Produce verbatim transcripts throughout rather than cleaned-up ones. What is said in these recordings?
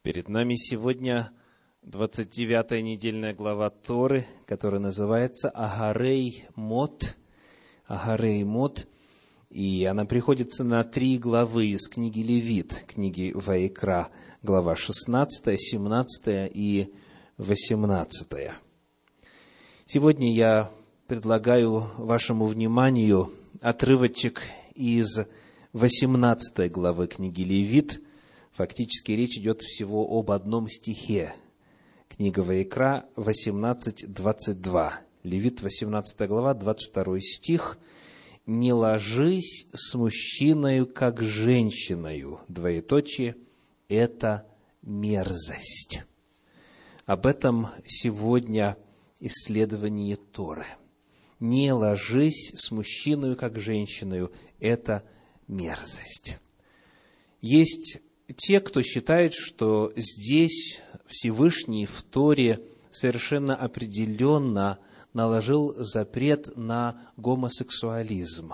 Перед нами сегодня двадцать девятая недельная глава Торы, которая называется Агарей Мот. Агарей Мот. И она приходится на три главы из книги Левит, книги Ваикра, глава шестнадцатая, семнадцатая и восемнадцатая. Сегодня я предлагаю вашему вниманию отрывочек из восемнадцатой главы книги Левит. Фактически речь идет всего об одном стихе. Книга Ваикра восемнадцать двадцать два. Левит восемнадцатая глава, двадцать второй стих. «Не ложись с мужчиною, как женщиною». Двоеточие. Это мерзость. Об этом сегодня исследование Торы. Не ложись с мужчиною, как женщиною. Это мерзость. Есть те, кто считает, что здесь Всевышний в Торе совершенно определенно наложил запрет на гомосексуализм.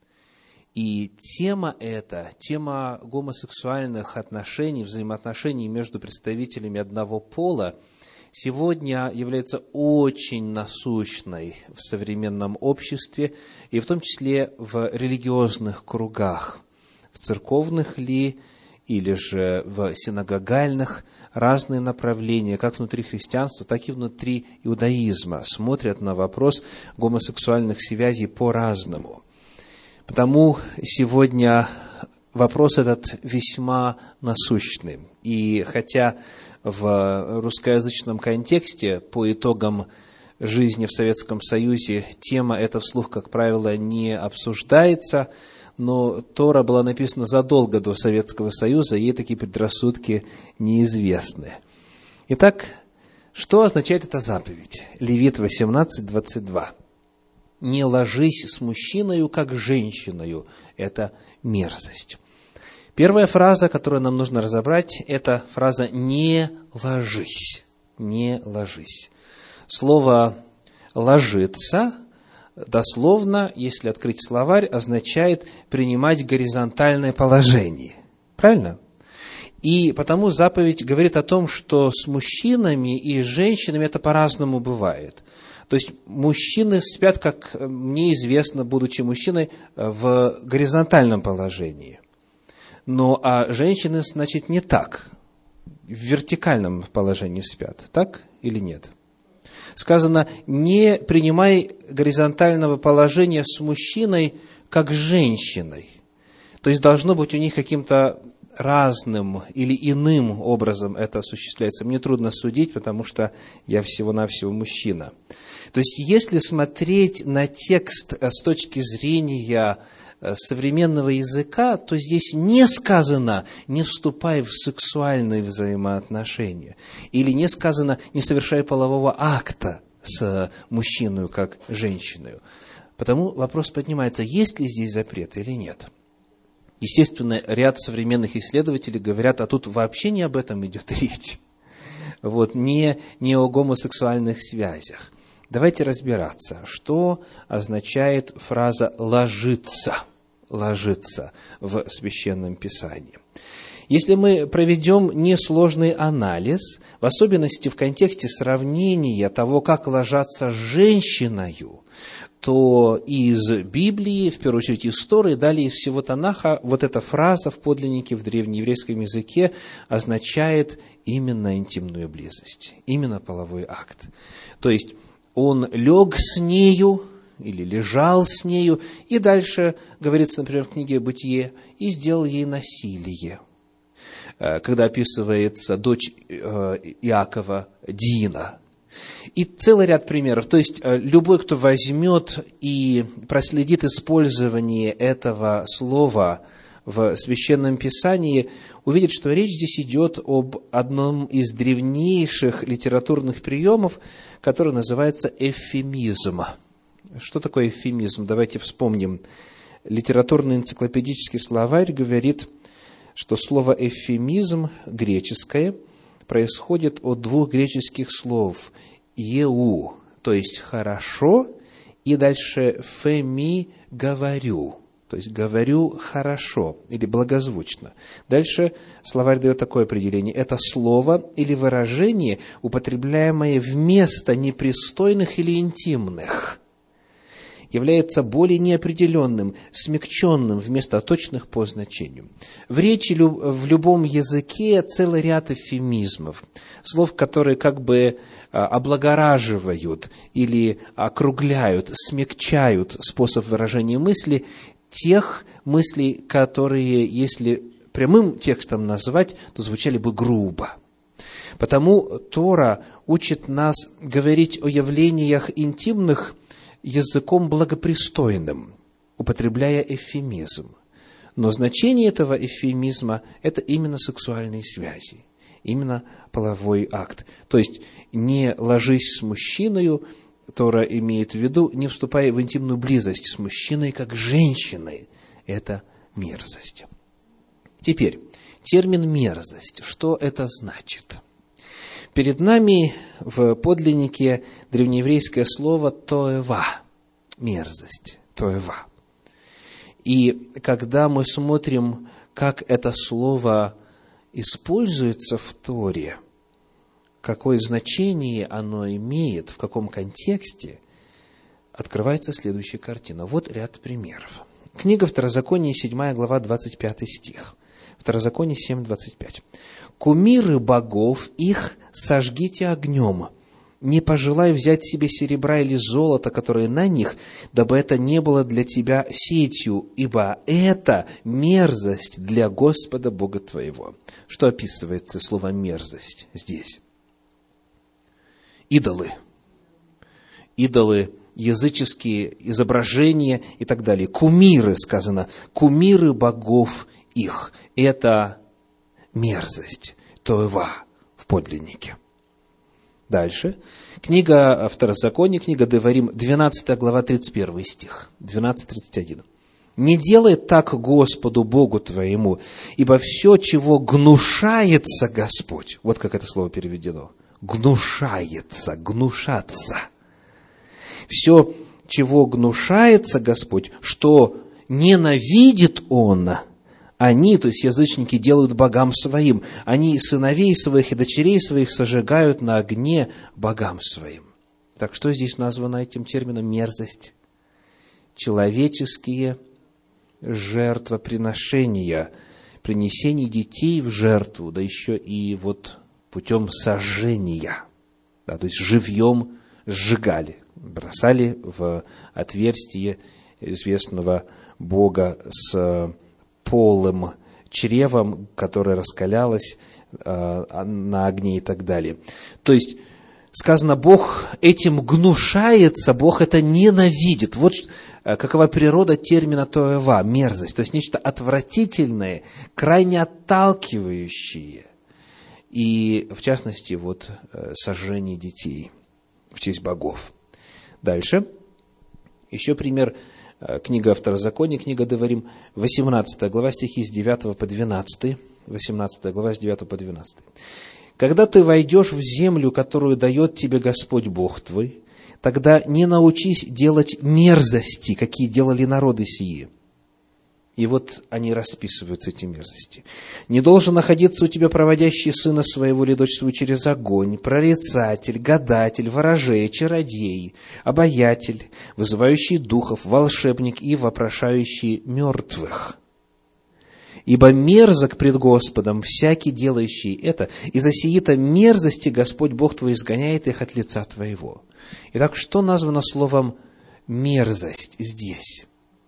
И тема эта, тема гомосексуальных отношений, взаимоотношений между представителями одного пола, сегодня является очень насущной в современном обществе, и в том числе в религиозных кругах, в церковных ли, или же в синагогальных, разные направления, как внутри христианства, так и внутри иудаизма, смотрят на вопрос гомосексуальных связей по-разному. Потому сегодня вопрос этот весьма насущный. И хотя в русскоязычном контексте, по итогам жизни в Советском Союзе, тема эта вслух, как правило, не обсуждается, но Тора была написана задолго до Советского Союза, и ей такие предрассудки неизвестны. Итак, что означает эта заповедь? Левит восемнадцать двадцать два. «Не ложись с мужчиною, как женщиною». Это мерзость. Первая фраза, которую нам нужно разобрать, это фраза «не ложись». «Не ложись». Слово «ложиться» дословно, если открыть словарь, означает принимать горизонтальное положение. Правильно? И потому заповедь говорит о том, что с мужчинами и с женщинами это по-разному бывает. То есть мужчины спят, как мне известно, будучи мужчиной, в горизонтальном положении. Но а женщины, значит, не так. В вертикальном положении спят. Так или нет? Сказано, не принимай горизонтального положения с мужчиной, как с женщиной. То есть, должно быть у них каким-то разным или иным образом это осуществляется. Мне трудно судить, потому что я всего-навсего мужчина. То есть, если смотреть на текст с точки зрения современного языка, то здесь не сказано «не вступай в сексуальные взаимоотношения» или не сказано «не совершай полового акта с мужчиной, как женщиной». Потому вопрос поднимается, есть ли здесь запрет или нет. Естественно, ряд современных исследователей говорят, а тут вообще не об этом идет речь. Вот, не, не о гомосексуальных связях. Давайте разбираться, что означает фраза «ложиться», «ложиться» в Священном Писании. Если мы проведем несложный анализ, в особенности в контексте сравнения того, как ложатся с женщиною, то из Библии, в первую очередь из Торы, далее из всего Танаха, вот эта фраза в подлиннике, в древнееврейском языке означает именно интимную близость, именно половой акт. То есть, он лег с нею, или лежал с нею, и дальше, говорится, например, в книге «Бытие», и сделал ей насилие. Когда описывается дочь Иакова Дина. И целый ряд примеров. То есть, любой, кто возьмет и проследит использование этого слова в Священном Писании, увидит, что речь здесь идет об одном из древнейших литературных приемов, который называется эвфемизм. Что такое эвфемизм? Давайте вспомним. Литературный энциклопедический словарь говорит, что слово эвфемизм греческое происходит от двух греческих слов «еу», то есть «хорошо», и дальше «феми» – «говорю». То есть говорю хорошо или благозвучно. Дальше словарь дает такое определение. Это слово или выражение, употребляемое вместо непристойных или интимных, является более неопределенным, смягченным вместо точных по значению. В речи в любом языке целый ряд эвфемизмов, слов, которые как бы облагораживают или округляют, смягчают способ выражения мысли, тех мыслей, которые, если прямым текстом назвать, то звучали бы грубо. Потому Тора учит нас говорить о явлениях интимных языком благопристойным, употребляя эвфемизм. Но значение этого эвфемизма – это именно сексуальные связи, именно половой акт. То есть, не ложись с мужчиною, Тора имеет в виду, не вступая в интимную близость с мужчиной, как с женщиной. Это мерзость. Теперь, термин «мерзость». Что это значит? Перед нами в подлиннике древнееврейское слово «тоева» – мерзость, «тоева». И когда мы смотрим, как это слово используется в Торе, какое значение оно имеет, в каком контексте, открывается следующая картина. Вот ряд примеров. Книга Второзакония, седьмая глава, двадцать пятый стих. Второзаконие семь, двадцать пять. «Кумиры богов их сожгите огнем, не пожелай взять себе серебра или золота, которые на них, дабы это не было для тебя сетью, ибо это мерзость для Господа Бога твоего». Что описывается словом «мерзость» здесь? Идолы. Идолы, языческие изображения и так далее. Кумиры, сказано, кумиры богов их. Это мерзость, тоева в подлиннике. Дальше. Книга Второзакония, книга Деварим, двенадцатая глава, тридцать первый стих. двенадцать тридцать один. «Не делай так Господу Богу твоему, ибо все, чего гнушается Господь». Вот как это слово переведено. Гнушается, гнушаться. Все, чего гнушается Господь, что ненавидит Он, они, то есть язычники, делают богам своим. Они сыновей своих и дочерей своих сожигают на огне богам своим. Так что здесь названо этим термином мерзость? Человеческие жертвоприношения, принесение детей в жертву, да еще и вот путем сожжения. Да, то есть живьем сжигали, бросали в отверстие известного бога с полым чревом, которое раскалялось э, на огне и так далее. То есть, сказано, Бог этим гнушается, Бог это ненавидит. Вот э, какова природа термина тоева, мерзость. То есть, нечто отвратительное, крайне отталкивающее. И, в частности, вот э, сожжение детей в честь богов. Дальше. Еще пример. Книга Второзакония, книга Деварим, восемнадцатая глава, стихи с девятого по двенадцатый. восемнадцатая глава, с девятого по двенадцатый. «Когда ты войдешь в землю, которую дает тебе Господь Бог твой, тогда не научись делать мерзости, какие делали народы сии». И вот они расписываются, эти мерзости. «Не должен находиться у тебя проводящий сына своего или дочь свою через огонь, прорицатель, гадатель, ворожей, чародей, обаятель, вызывающий духов, волшебник и вопрошающий мертвых. Ибо мерзок пред Господом всякий делающий это, и за сии-то мерзости Господь Бог твой изгоняет их от лица твоего». Итак, что названо словом «мерзость» здесь?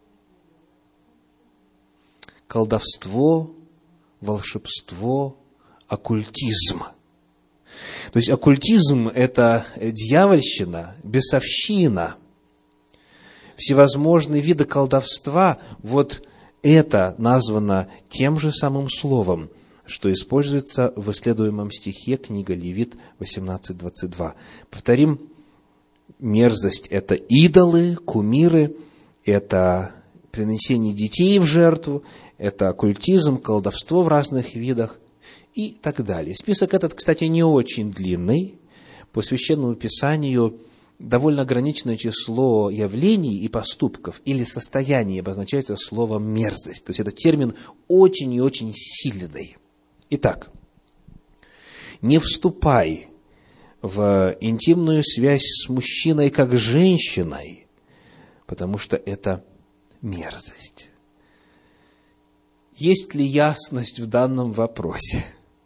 Колдовство, волшебство, оккультизм. То есть оккультизм – это дьявольщина, бесовщина, всевозможные виды колдовства. Вот это названо тем же самым словом, что используется в исследуемом стихе книга Левит восемнадцать двадцать два. Повторим, мерзость – это идолы, кумиры, это принесение детей в жертву, это оккультизм, колдовство в разных видах и так далее. Список этот, кстати, не очень длинный. По Священному Писанию довольно ограниченное число явлений и поступков или состояний обозначается словом «мерзость». То есть, это термин очень и очень сильный. Итак, не вступай в интимную связь с мужчиной как с женщиной, потому что это мерзость. Есть ли ясность в данном вопросе?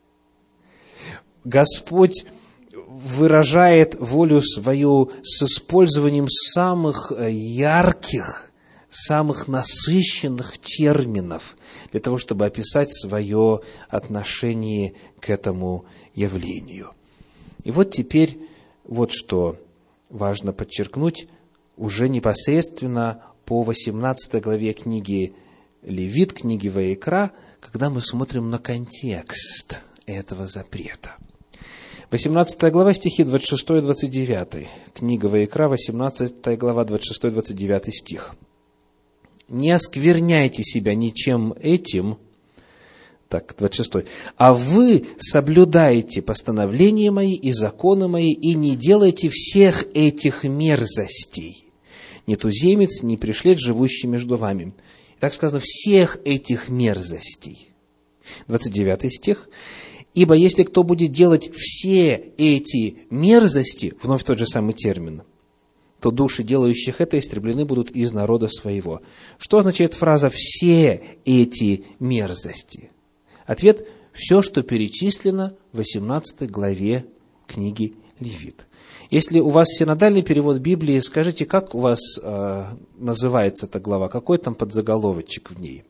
Господь выражает волю свою с использованием самых ярких, самых насыщенных терминов для того, чтобы описать свое отношение к этому явлению. И вот теперь, вот что важно подчеркнуть, уже непосредственно по восемнадцатой главе книги Левит, книги Ваикра, когда мы смотрим на контекст этого запрета. восемнадцатая глава, стихи двадцать шестой и двадцать девятый. Книга Ваикра, восемнадцатая глава, двадцать шестой и двадцать девятый стих. «Не оскверняйте себя ничем этим». Так, двадцать шестой. «А вы соблюдаете постановления мои и законы мои, и не делайте всех этих мерзостей. Ни туземец, ни пришлец, живущий между вами». Так сказано, всех этих мерзостей. двадцать девятый стих. «Ибо если кто будет делать все эти мерзости», вновь тот же самый термин, «то души, делающих это, истреблены будут из народа своего». Что означает фраза «все эти мерзости»? Ответ – все, что перечислено в восемнадцатой главе книги Левит. Если у вас синодальный перевод Библии, скажите, как у вас э, называется эта глава, какой там подзаголовочек в ней?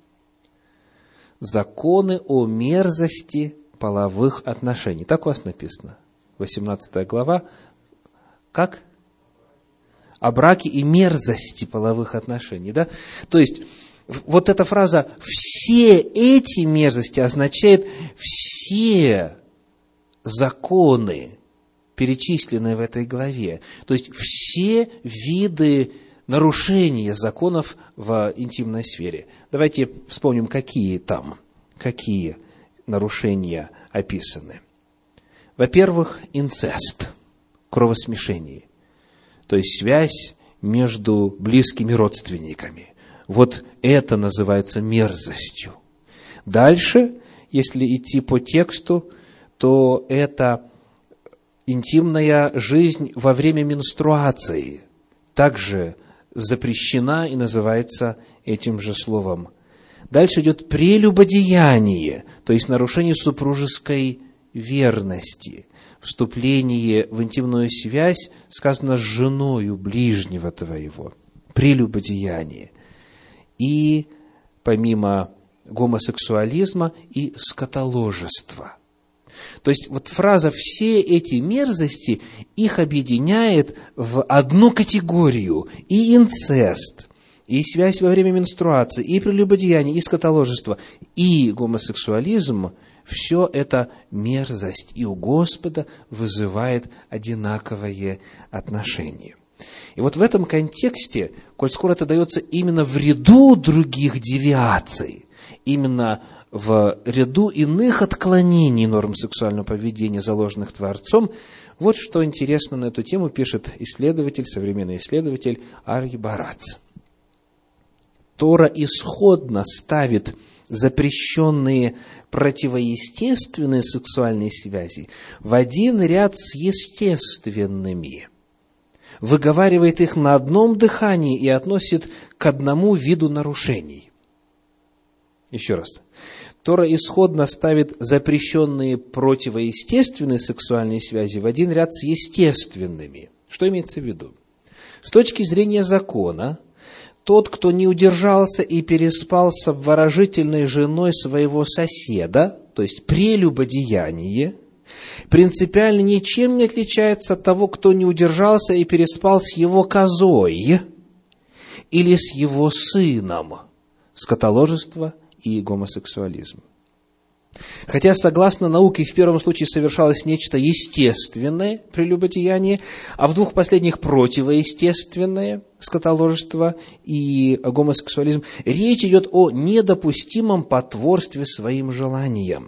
«Законы о мерзости половых отношений». Так у вас написано. восемнадцатая глава. Как? О браке и мерзости половых отношений. Да? То есть, вот эта фраза «все эти мерзости» означает все законы, перечисленные в этой главе. То есть, все виды нарушения законов в интимной сфере. Давайте вспомним, какие там, какие нарушения описаны. Во-первых, инцест, кровосмешение, то есть связь между близкими родственниками. Вот это называется мерзостью. Дальше, если идти по тексту, то это интимная жизнь во время менструации, также запрещена и называется этим же словом. Дальше идет прелюбодеяние, то есть нарушение супружеской верности, вступление в интимную связь, сказано, с женою ближнего твоего, прелюбодеяние. И помимо гомосексуализма и скотоложества. То есть, вот фраза «все эти мерзости» их объединяет в одну категорию. И инцест, и связь во время менструации, и прелюбодеяние, и скотоложество, и гомосексуализм – все это мерзость, и у Господа вызывает одинаковое отношение. И вот в этом контексте, коль скоро это дается именно в ряду других девиаций, именно в ряду иных отклонений норм сексуального поведения, заложенных Творцом, вот что интересно на эту тему пишет исследователь, современный исследователь Арье Барац. Тора исходно ставит запрещенные противоестественные сексуальные связи в один ряд с естественными, выговаривает их на одном дыхании и относит к одному виду нарушений. Еще раз. Тора исходно ставит запрещенные противоестественные сексуальные связи в один ряд с естественными. Что имеется в виду? С точки зрения закона, тот, кто не удержался и переспал с обворожительной женой своего соседа, то есть прелюбодеяние, принципиально ничем не отличается от того, кто не удержался и переспал с его козой или с его сыном, скотоложество и гомосексуализм. Хотя, согласно науке, в первом случае совершалось нечто естественное, прелюбодеяние, а в двух последних противоестественное, скотоложество и гомосексуализм, речь идет о недопустимом потворстве своим желаниям.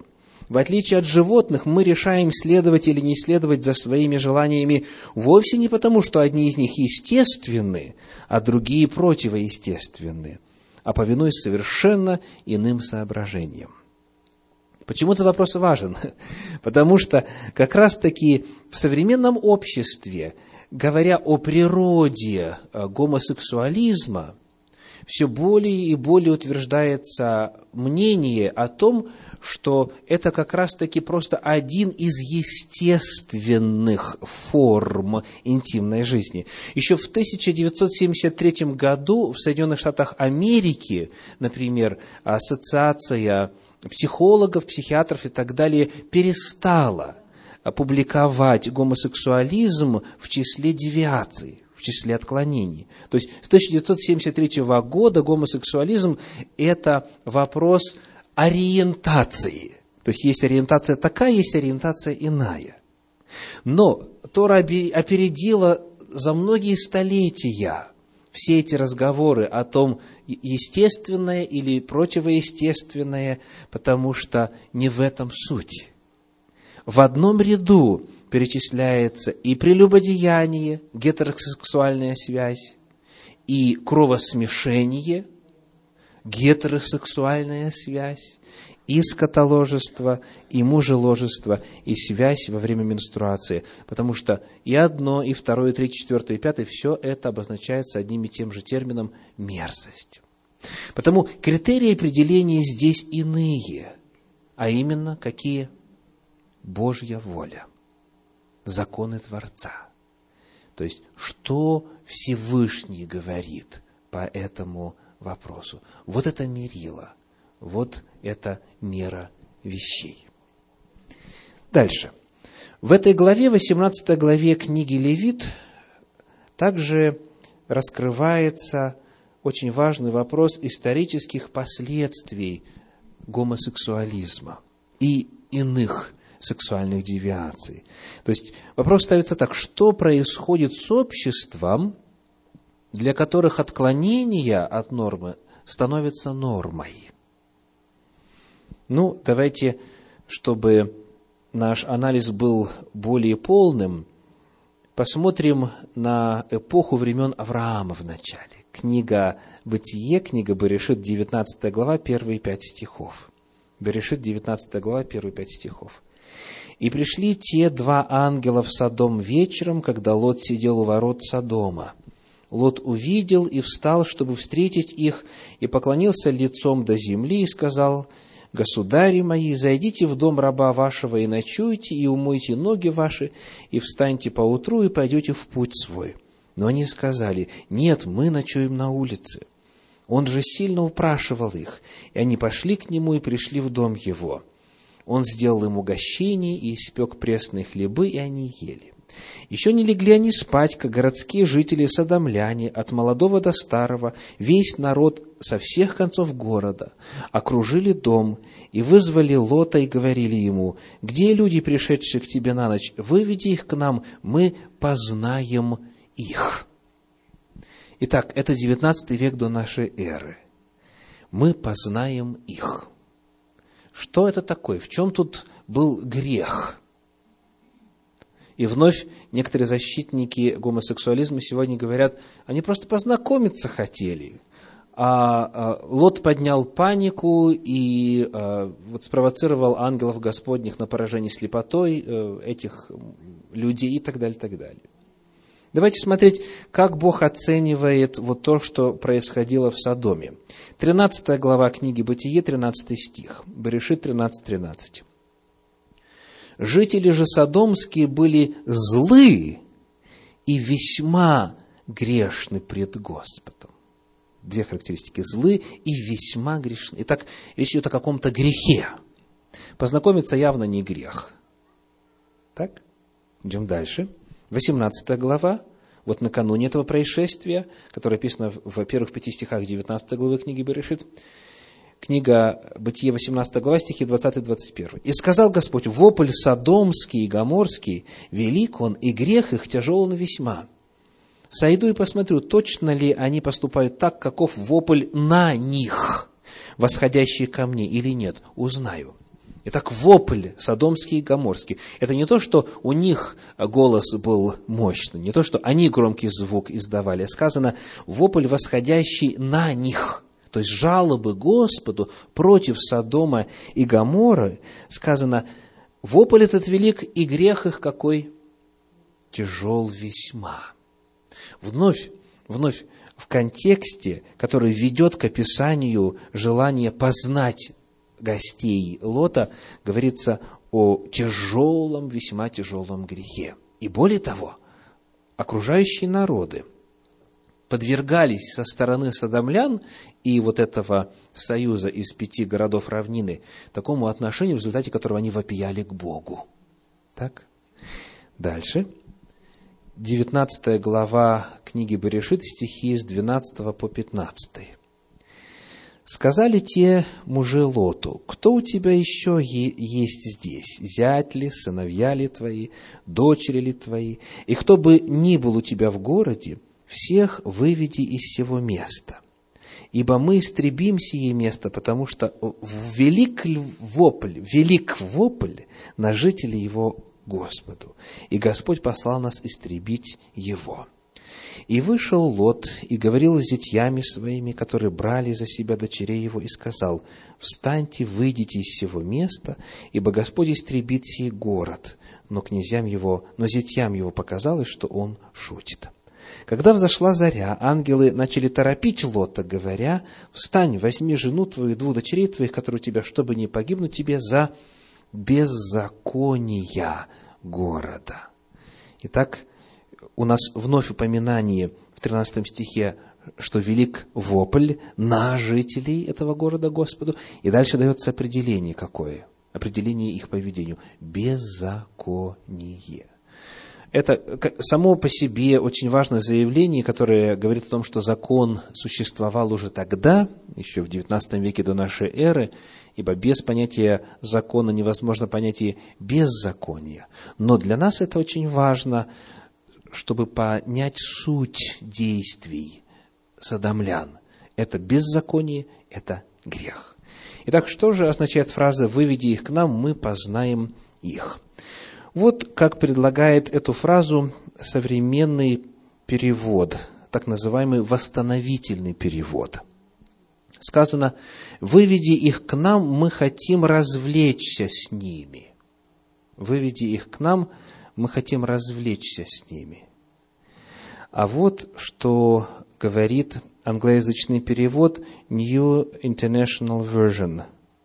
В отличие от животных, мы решаем следовать или не следовать за своими желаниями вовсе не потому, что одни из них естественны, а другие противоестественны, а повинуясь совершенно иным соображениям. Почему этот вопрос важен? Потому что как раз-таки в современном обществе, говоря о природе гомосексуализма, все более и более утверждается мнение о том, что это как раз-таки просто один из естественных форм интимной жизни. Еще в тысяча девятьсот семьдесят третьем году в Соединенных Штатах Америки, например, ассоциация психологов, психиатров и так далее перестала публиковать гомосексуализм в числе девиаций, в числе отклонений. То есть с тысяча девятьсот семьдесят третьего года гомосексуализм – это вопрос ориентации. То есть есть ориентация такая, есть ориентация иная. Но Тора опередила за многие столетия все эти разговоры о том, естественное или противоестественное, потому что не в этом суть. В одном ряду перечисляется и прелюбодеяние, гетеросексуальная связь, и кровосмешение, гетеросексуальная связь, и скотоложество, и мужеложество, и связь во время менструации. Потому что и одно, и второе, и третье, и четвертое, и пятое, все это обозначается одним и тем же термином мерзость. Потому критерии определения здесь иные, а именно какие? Божья воля, законы Творца. То есть, что Всевышний говорит по этому вопросу. Вот это мерило, вот это мера вещей. Дальше. В этой главе, восемнадцатой главе книги Левит, также раскрывается очень важный вопрос исторических последствий гомосексуализма и иных сексуальных девиаций. То есть вопрос ставится так: что происходит с обществом, для которых отклонения от нормы становятся нормой? Ну, давайте, чтобы наш анализ был более полным, посмотрим на эпоху времен Авраама в начале. Книга Бытие, книга Берешит, девятнадцатая глава, первые пять стихов. Берешит, девятнадцатая глава, первые пять стихов. «И пришли те два ангела в Содом вечером, когда Лот сидел у ворот Содома. Лот увидел и встал, чтобы встретить их, и поклонился лицом до земли, и сказал: Государи мои, зайдите в дом раба вашего, и ночуйте, и умойте ноги ваши, и встаньте поутру, и пойдете в путь свой. Но они сказали: нет, мы ночуем на улице. Он же сильно упрашивал их, и они пошли к нему и пришли в дом его. Он сделал им угощение и испек пресные хлебы, и они ели. Еще не легли они спать, как городские жители содомляне, от молодого до старого, весь народ со всех концов города, окружили дом и вызвали Лота и говорили ему: где люди, пришедшие к тебе на ночь? Выведи их к нам, мы познаем их». Итак, это девятнадцатый век до нашей эры. Мы познаем их. Что это такое? В чем тут был грех? И вновь некоторые защитники гомосексуализма сегодня говорят, они просто познакомиться хотели. А, а Лот поднял панику и а, вот спровоцировал ангелов Господних на поражение слепотой а, этих людей и так далее, так далее. Давайте смотреть, как Бог оценивает вот то, что происходило в Содоме. тринадцатая глава книги Бытие, тринадцатый стих. Берешит тринадцать тринадцать. «Жители же содомские были злы и весьма грешны пред Господом». Две характеристики: злы и весьма грешны. Итак, речь идет о каком-то грехе. Познакомиться явно не грех. Так? Идем дальше. восемнадцатая глава. Вот накануне этого происшествия, которое описано в первых пяти стихах девятнадцатой главы книги Берешит. Книга Бытие, восемнадцатая глава, стихи двадцатый двадцать первый. «И сказал Господь: вопль содомский и гоморский, велик он, и грех их тяжел он весьма. Сойду и посмотрю, точно ли они поступают так, каков вопль на них, восходящий ко мне, или нет, узнаю. Итак, вопль содомский и гоморский. Это не то, что у них голос был мощный, не то, что они громкий звук издавали, а сказано вопль, восходящий на них. То есть жалобы Господу против Содома и Гоморры, сказано, вопль этот велик, и грех их какой? Тяжел весьма. Вновь, вновь в контексте, который ведет к описанию желания познать гостей Лота, говорится о тяжелом, весьма тяжелом грехе. И более того, окружающие народы подвергались со стороны содомлян и вот этого союза из пяти городов равнины такому отношению, в результате которого они вопияли к Богу. Так? Дальше. девятнадцатая глава книги Берешит, стихи с двенадцатого по пятнадцатый. «Сказали те мужи Лоту: кто у тебя еще есть здесь? Зять ли, сыновья ли твои, дочери ли твои? И кто бы ни был у тебя в городе, всех выведи из сего места. Ибо мы истребим сие место, потому что велик вопль, велик вопль на жителей его Господу, и Господь послал нас истребить его. И вышел Лот, и говорил с зятьями своими, которые брали за себя дочерей его, и сказал: встаньте, выйдите из сего места, ибо Господь истребит сей город. Но князьям его, но зятьям его показалось, что он шутит. Когда взошла заря, ангелы начали торопить Лота, говоря: встань, возьми жену твою и двух дочерей твоих, которые у тебя, чтобы не погибнуть тебе за беззакония города. Итак, у нас вновь упоминание в тринадцатом стихе, что велик вопль на жителей этого города Господу, и дальше дается определение какое? Определение их поведению. Беззаконие. Это само по себе очень важное заявление, которое говорит о том, что закон существовал уже тогда, еще в девятнадцатом веке до нашей эры, ибо без понятия закона невозможно понятие беззакония. Но для нас это очень важно, чтобы понять суть действий содомлян. Это беззаконие, это грех. Итак, что же означает фраза «выведи их к нам, мы познаем их»? Вот как предлагает эту фразу современный перевод, так называемый восстановительный перевод. Сказано: «Выведи их к нам, мы хотим развлечься с ними». «Выведи их к нам, мы хотим развлечься с ними». А вот что говорит англоязычный перевод New International Version,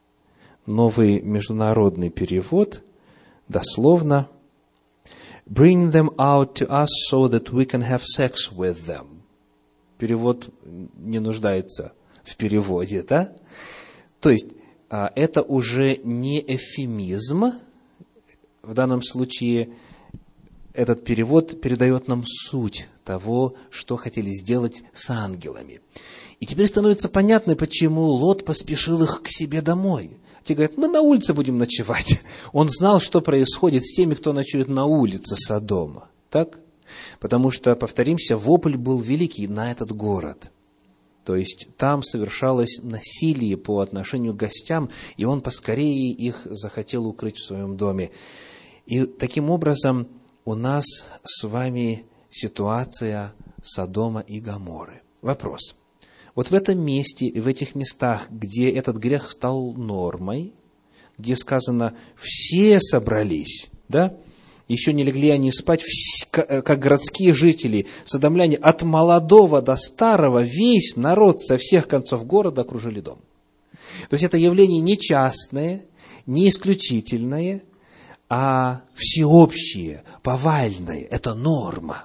новый международный перевод, дословно: «Bring them out to us so that we can have sex with them». Перевод не нуждается в переводе, да? То есть, это уже не эвфемизм. В данном случае этот перевод передает нам суть того, что хотели сделать с ангелами. И теперь становится понятно, почему Лот поспешил их к себе домой. Те говорят: мы на улице будем ночевать. Он знал, что происходит с теми, кто ночует на улице Содома. Так? Потому что, повторимся, вопль был великий на этот город. То есть, там совершалось насилие по отношению к гостям, и он поскорее их захотел укрыть в своем доме. И таким образом у нас с вами ситуация Содома и Гоморры. Вопрос. Вот в этом месте, в этих местах, где этот грех стал нормой, где сказано «все собрались», да, еще не легли они спать, как городские жители, содомляне, от молодого до старого, весь народ со всех концов города окружили дом. То есть, это явление не частное, не исключительное, а всеобщее, повальное. Это норма.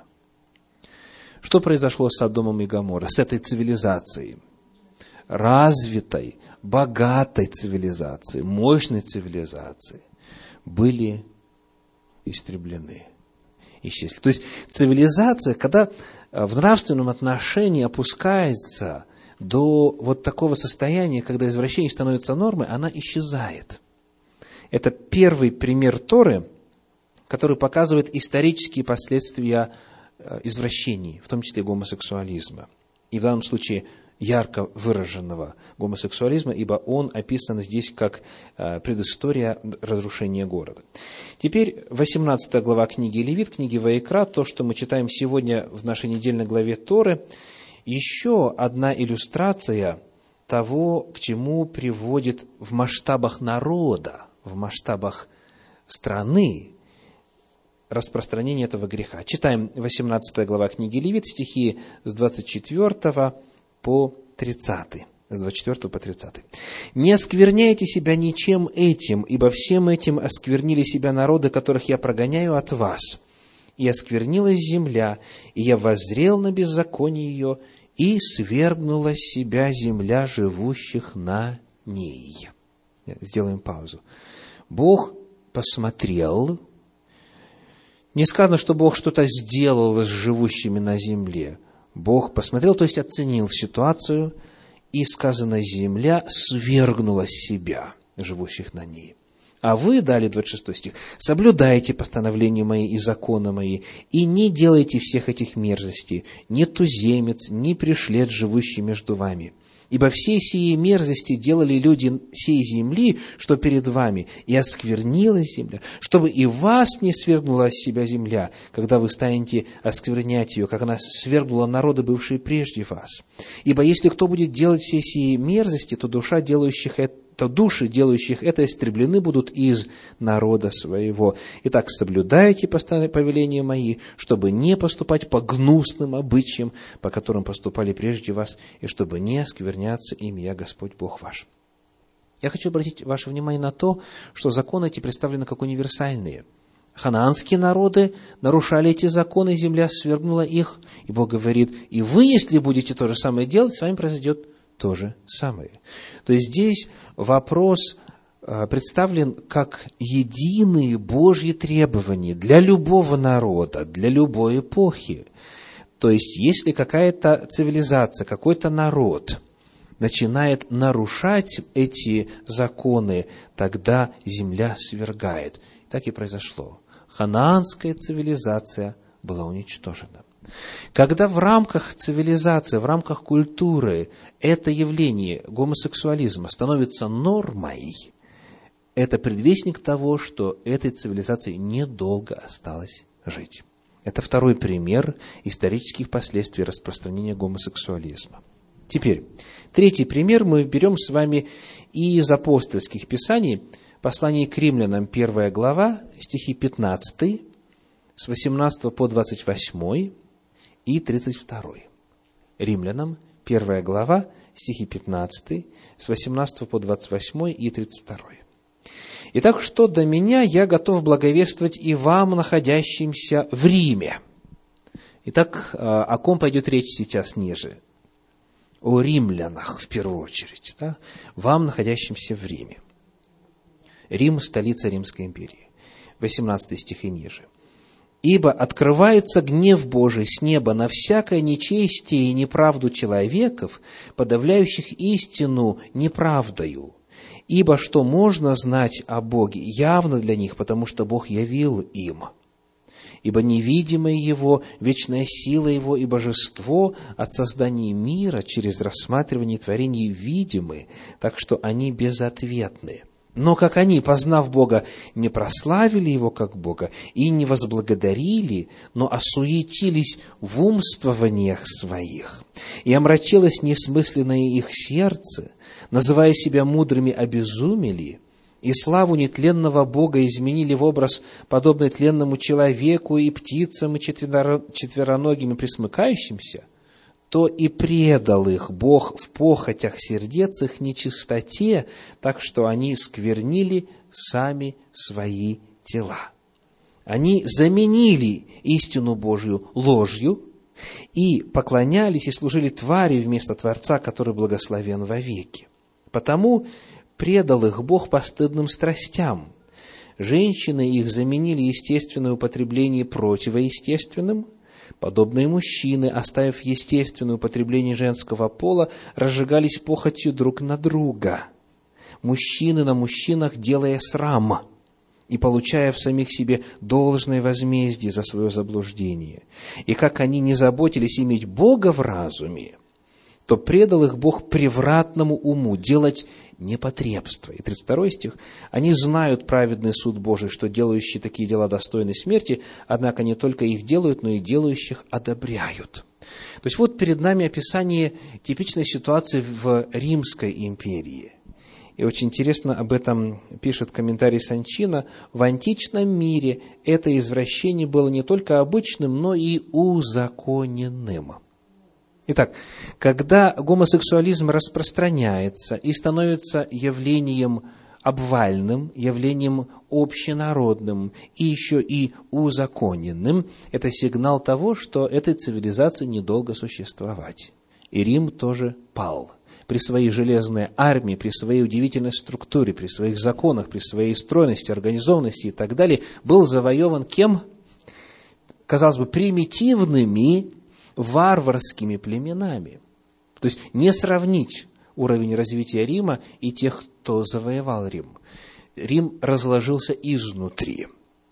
Что произошло с Содомом и Гоморрой, с этой цивилизацией? Развитой, богатой цивилизацией, мощной цивилизацией. Были истреблены, исчезли. То есть, цивилизация, когда в нравственном отношении опускается до вот такого состояния, когда извращение становится нормой, она исчезает. Это первый пример Торы, который показывает исторические последствия извращений, в том числе гомосексуализма. И в данном случае ярко выраженного гомосексуализма, ибо он описан здесь как предыстория разрушения города. Теперь восемнадцатая глава книги Левит, книги Ваикра, то, что мы читаем сегодня в нашей недельной главе Торы, еще одна иллюстрация того, к чему приводит в масштабах народа, в масштабах страны распространение этого греха. Читаем восемнадцатая глава книги Левит, стихи с двадцать четвёртого по тридцатый. С двадцать четвёртого по тридцатый. «Не оскверняйте себя ничем этим, ибо всем этим осквернили себя народы, которых я прогоняю от вас. И осквернилась земля, и я воззрел на беззаконие ее, и свергнула с себя земля живущих на ней». Сделаем паузу. Бог посмотрел. Не сказано, что Бог что-то сделал с живущими на земле. Бог посмотрел, то есть оценил ситуацию, и сказано, земля свергнула с себя живущих на ней. А вы, далее двадцать шестой стих, соблюдайте постановления мои и законы мои, и не делайте всех этих мерзостей, ни туземец, ни пришлец, живущий между вами. Ибо все сии мерзости делали люди сей земли, что перед вами, и осквернилась земля, чтобы и вас не свергнула с себя земля, когда вы станете осквернять ее, как она свергнула народы, бывшие прежде вас. Ибо если кто будет делать все сии мерзости, то душа делающих это, то души, делающих это, истреблены будут из народа своего. Итак, соблюдайте повеления мои, чтобы не поступать по гнусным обычаям, по которым поступали прежде вас, и чтобы не оскверняться ими, я Господь Бог ваш. Я хочу обратить ваше внимание на то, что законы эти представлены как универсальные. Ханаанские народы нарушали эти законы, земля свергнула их, и Бог говорит, и вы, если будете то же самое делать, с вами произойдет то же самое. То есть здесь вопрос представлен как единые Божьи требования для любого народа, для любой эпохи. То есть если какая-то цивилизация, какой-то народ начинает нарушать эти законы, тогда земля свергает. Так и произошло. Ханаанская цивилизация была уничтожена. Когда в рамках цивилизации, в рамках культуры это явление гомосексуализма становится нормой, это предвестник того, что этой цивилизации недолго осталось жить. Это второй пример исторических последствий распространения гомосексуализма. Теперь, третий пример мы берем с вами из апостольских писаний, послание к римлянам, первая глава, стихи пятнадцатый, с восемнадцатого по двадцать восьмой, и тридцать второй. Римлянам, первая глава, стихи пятнадцатый, с восемнадцатого по двадцать восьмой и тридцать второй. «Итак, что до меня, я готов благовествовать и вам, находящимся в Риме». Итак, о ком пойдет речь сейчас ниже? О римлянах, в первую очередь. Да? Вам, находящимся в Риме. Рим – столица Римской империи. восемнадцатый стих и ниже. «Ибо открывается гнев Божий с неба на всякое нечестие и неправду человеков, подавляющих истину неправдою. Ибо что можно знать о Боге явно для них, потому что Бог явил им. Ибо невидимое Его, вечная сила Его и божество от создания мира через рассматривание творений видимы, так что они безответны. Но как они, познав Бога, не прославили Его как Бога и не возблагодарили, но осуетились в умствованиях своих, и омрачилось несмысленное их сердце, называя себя мудрыми, обезумели, и славу нетленного Бога изменили в образ, подобный тленному человеку и птицам, и четвероногим и пресмыкающимся, то и предал их Бог в похотях сердец их нечистоте, так что они сквернили сами свои тела. Они заменили истину Божью ложью и поклонялись и служили твари вместо Творца, который благословен вовеки. Потому предал их Бог постыдным страстям. Женщины их заменили естественное употребление противоестественным. Подобные мужчины, оставив естественное употребление женского пола, разжигались похотью друг на друга. Мужчины на мужчинах, делая срам и получая в самих себе должное возмездие за свое заблуждение. И как они не заботились иметь Бога в разуме, то предал их Бог превратному уму делать непотребство. И тридцать второй стих. Они знают праведный суд Божий, что делающие такие дела достойны смерти, однако не только их делают, но и делающих одобряют. То есть вот перед нами описание типичной ситуации в Римской империи. И очень интересно об этом пишет комментарий Санчина. В античном мире это извращение было не только обычным, но и узаконенным. Итак, когда гомосексуализм распространяется и становится явлением обвальным, явлением общенародным и еще и узаконенным, это сигнал того, что этой цивилизации недолго существовать. И Рим тоже пал. При своей железной армии, при своей удивительной структуре, при своих законах, при своей стройности, организованности и так далее, был завоеван кем? Казалось бы, примитивными, варварскими племенами. То есть не сравнить уровень развития Рима и тех, кто завоевал Рим. Рим разложился изнутри.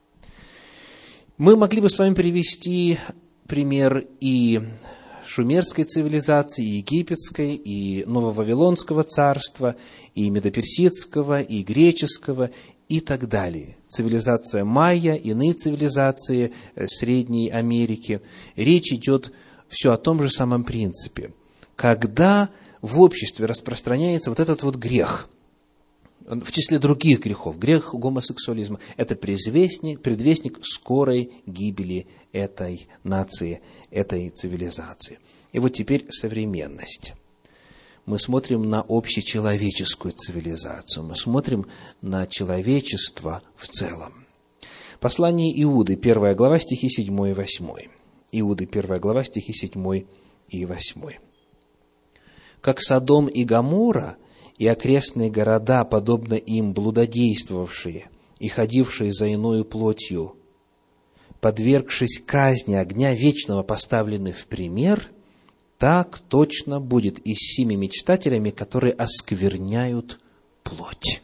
Мы могли бы с вами привести пример и шумерской цивилизации, и египетской, и нововавилонского царства, и медоперсидского, и греческого, и так далее. Цивилизация майя, иные цивилизации Средней Америки. Речь идет все о том же самом принципе. Когда в обществе распространяется вот этот вот грех, в числе других грехов, грех гомосексуализма, это предвестник, предвестник скорой гибели этой нации, этой цивилизации. И вот теперь современность. Мы смотрим на общечеловеческую цивилизацию, мы смотрим на человечество в целом. Послание Иуды, первая глава, стихи седьмой и восьмой. Иуды, первая глава, стихи седьмой и восьмой. «Как Содом и Гоморра и окрестные города, подобно им блудодействовавшие и ходившие за иною плотью, подвергшись казни огня вечного, поставлены в пример, так точно будет и с сими мечтателями, которые оскверняют плоть».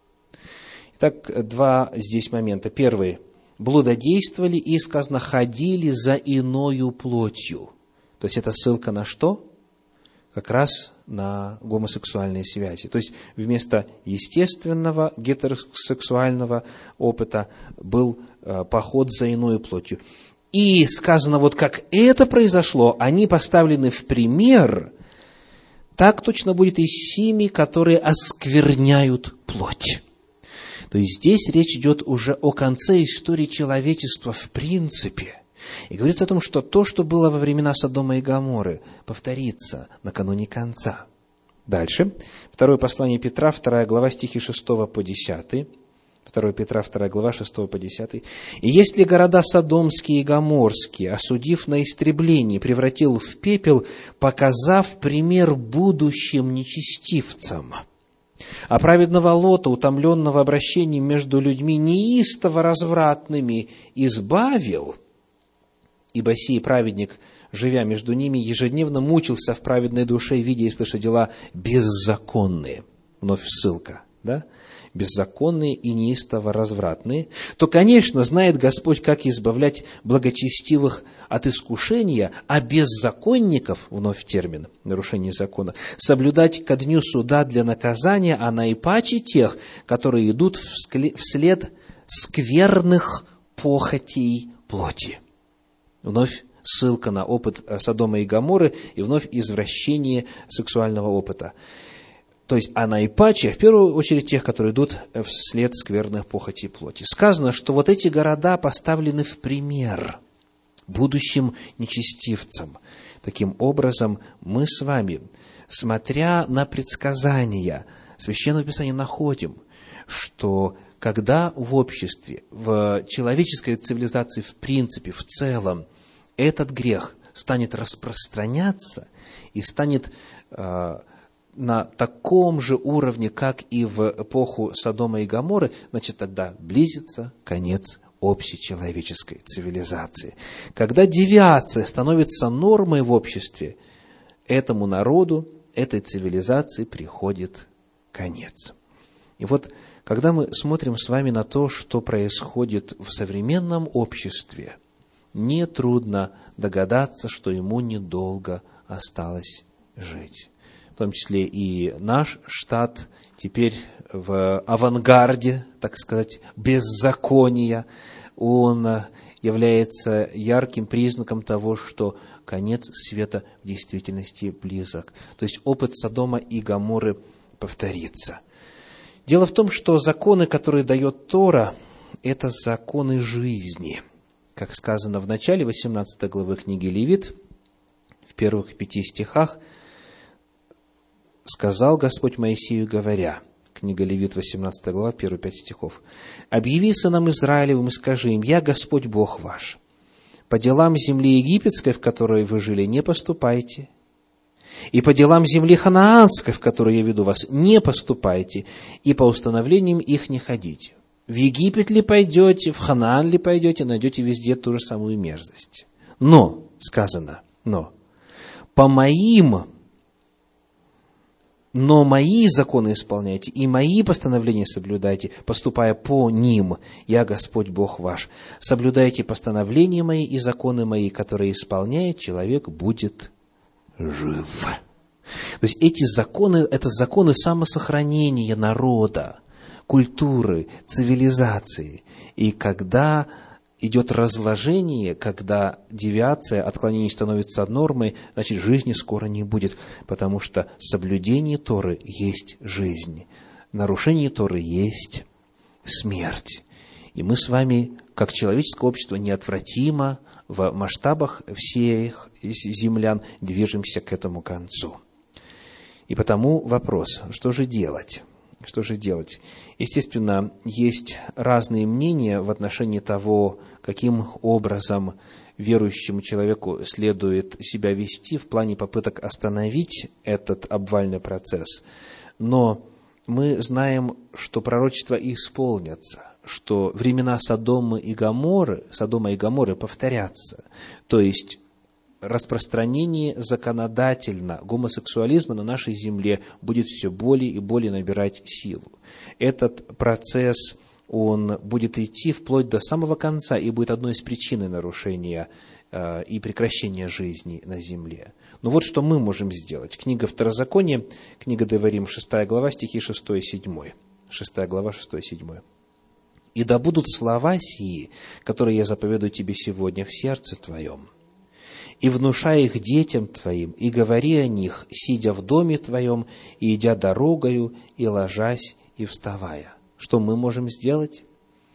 Итак, два здесь момента. Первый. Блудодействовали и, сказано, ходили за иною плотью. То есть, это ссылка на что? Как раз на гомосексуальные связи. То есть, вместо естественного гетеросексуального опыта был э, поход за иною плотью. И сказано, вот как это произошло, они поставлены в пример, так точно будет и с сими, которые оскверняют плоть. То есть, здесь речь идет уже о конце истории человечества в принципе. И говорится о том, что то, что было во времена Содома и Гоморры, повторится накануне конца. Дальше. Второе послание Петра, вторая глава, стихи шестого по десятый. второе Петра, вторая глава, шестого по десятый. «И если города Содомские и Гоморские, осудив на истребление, превратил в пепел, показав пример будущим нечестивцам, а праведного Лота, утомленного обращением между людьми неистово развратными, избавил, ибо сей праведник, живя между ними, ежедневно мучился в праведной душе, видя и слыша дела беззаконные». Вновь ссылка, да? Беззаконные и неистово развратные, то, конечно, знает Господь, как избавлять благочестивых от искушения, а беззаконников, вновь термин, нарушение закона, соблюдать ко дню суда для наказания, а наипаче тех, которые идут вслед скверных похотей плоти. Вновь ссылка на опыт Содома и Гоморры и вновь извращение сексуального опыта. То есть, а наипаче, в первую очередь, тех, которые идут вслед скверных похотей плоти. Сказано, что вот эти города поставлены в пример будущим нечестивцам. Таким образом, мы с вами, смотря на предсказания Священного Писания, находим, что когда в обществе, в человеческой цивилизации в принципе, в целом, этот грех станет распространяться и станет э, на таком же уровне, как и в эпоху Содома и Гоморры, значит, тогда близится конец общечеловеческой цивилизации. Когда девиация становится нормой в обществе, этому народу, этой цивилизации приходит конец. И вот, когда мы смотрим с вами на то, что происходит в современном обществе, нетрудно догадаться, что ему недолго осталось жить. В том числе и наш штат теперь в авангарде, так сказать, беззакония. Он является ярким признаком того, что конец света в действительности близок. То есть опыт Содома и Гоморры повторится. Дело в том, что законы, которые дает Тора, это законы жизни. Как сказано в начале восемнадцатой главы книги Левит, в первых пяти стихах, сказал Господь Моисею, говоря, книга Левит, восемнадцатая глава, первые пять стихов, «Объяви сынам Израилевым и скажи им, я Господь Бог ваш. По делам земли египетской, в которой вы жили, не поступайте, и по делам земли ханаанской, в которой я веду вас, не поступайте, и по установлениям их не ходите. В Египет ли пойдете, в Ханаан ли пойдете, найдете везде ту же самую мерзость. Но, сказано, но, по моим, но мои законы исполняйте, и мои постановления соблюдайте, поступая по ним, я Господь Бог ваш. Соблюдайте постановления мои и законы мои, которые исполняет, человек будет жив». То есть эти законы, это законы самосохранения народа, культуры, цивилизации. И когда идет разложение, когда девиация, отклонение становится нормой, значит, жизни скоро не будет, потому что соблюдение Торы есть жизнь, нарушение Торы есть смерть. И мы с вами, как человеческое общество, неотвратимо в масштабах всех землян движемся к этому концу. И потому вопрос, что же делать? Что же делать? Естественно, есть разные мнения в отношении того, каким образом верующему человеку следует себя вести в плане попыток остановить этот обвальный процесс. Но мы знаем, что пророчества исполнятся, что времена Содома и Гоморры, Содома и Гоморры повторятся. То есть распространение законодательно гомосексуализма на нашей земле будет все более и более набирать силу. Этот процесс, он будет идти вплоть до самого конца и будет одной из причин нарушения э, и прекращения жизни на земле. Но вот что мы можем сделать. Книга Второзакония, книга Деварим, шестая глава, стихи шестой и седьмой. шестая глава, шестой и седьмой. «И да будут слова сии, которые я заповедую тебе сегодня в сердце твоем, и внушай их детям твоим, и говори о них, сидя в доме твоем, и идя дорогою, и ложась, и вставая». Что мы можем сделать?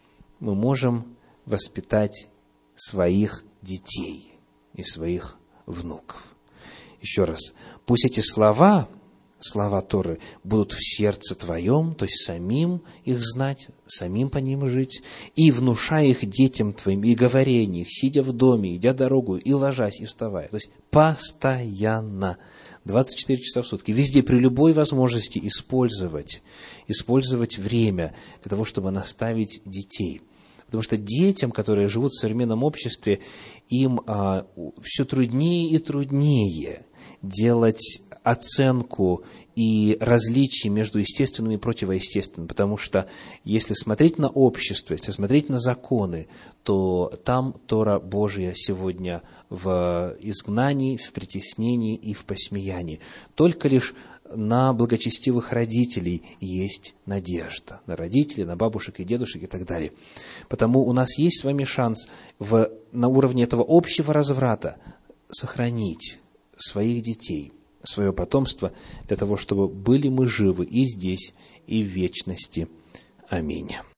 Мы можем воспитать своих детей и своих внуков. Еще раз, пусть эти слова, слова Торы, будут в сердце твоем, то есть самим их знать, самим по ним жить, и внушай их детям твоим, и говори о них, сидя в доме, идя дорогу, и ложась, и вставая. То есть постоянно, двадцать четыре часа в сутки, везде, при любой возможности использовать, использовать время для того, чтобы наставить детей. Потому что детям, которые живут в современном обществе, им а, все труднее и труднее делать оценку и различия между естественным и противоестественным. Потому что если смотреть на общество, если смотреть на законы, то там Тора Божия сегодня в изгнании, в притеснении и в посмеянии. Только лишь на благочестивых родителей есть надежда. На родителей, на бабушек и дедушек и так далее. Потому у нас есть с вами шанс в, на уровне этого общего разврата сохранить своих детей, свое потомство, для того, чтобы были мы живы и здесь, и в вечности. Аминь.